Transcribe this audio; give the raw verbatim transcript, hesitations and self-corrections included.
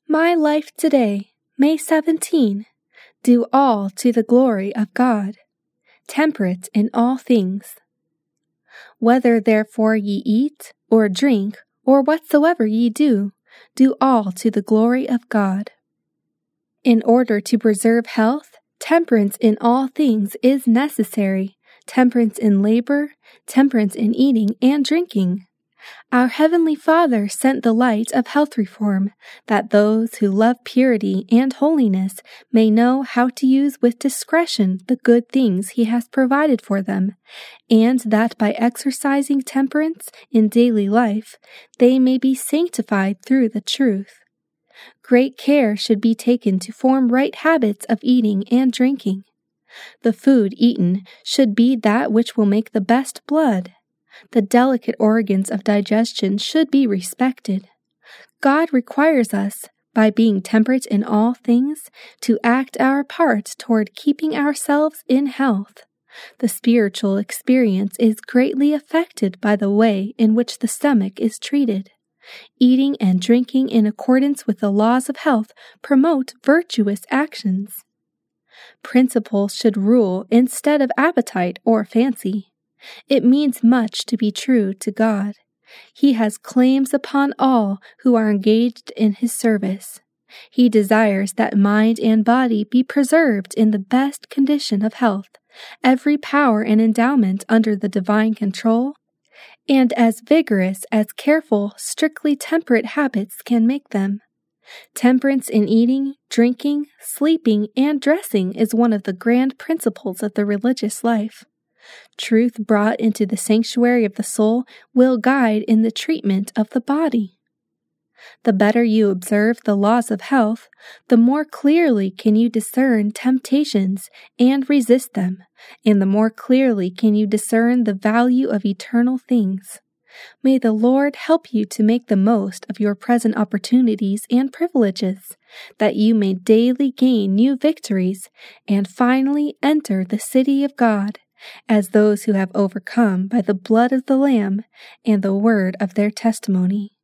My life today, May seventeenth. Do all to the glory of God. Temperate in all things. Whether therefore ye eat, or drink, or whatsoever ye do, do all to the glory of God. In order to preserve health, temperance in all things is necessary, temperance in labor, temperance in eating and drinking. Our Heavenly Father sent the light of health reform, that those who love purity and holiness may know how to use with discretion the good things He has provided for them, and that by exercising temperance in daily life, they may be sanctified through the truth. Great care should be taken to form right habits of eating and drinking. The food eaten should be that which will make the best blood. The delicate organs of digestion should be respected. God requires us, by being temperate in all things, to act our part toward keeping ourselves in health. The spiritual experience is greatly affected by the way in which the stomach is treated. Eating and drinking in accordance with the laws of health promote virtuous actions. Principles should rule instead of appetite or fancy. It means much to be true to God. He has claims upon all who are engaged in His service. He desires that mind and body be preserved in the best condition of health, every power and endowment under the divine control, and as vigorous as careful, strictly temperate habits can make them. Temperance in eating, drinking, sleeping, and dressing is one of the grand principles of the religious life. Truth brought into the sanctuary of the soul will guide in the treatment of the body. The better you observe the laws of health, the more clearly can you discern temptations and resist them, and the more clearly can you discern the value of eternal things. May the Lord help you to make the most of your present opportunities and privileges, that you may daily gain new victories and finally enter the city of God, as those who have overcome by the blood of the Lamb and the word of their testimony.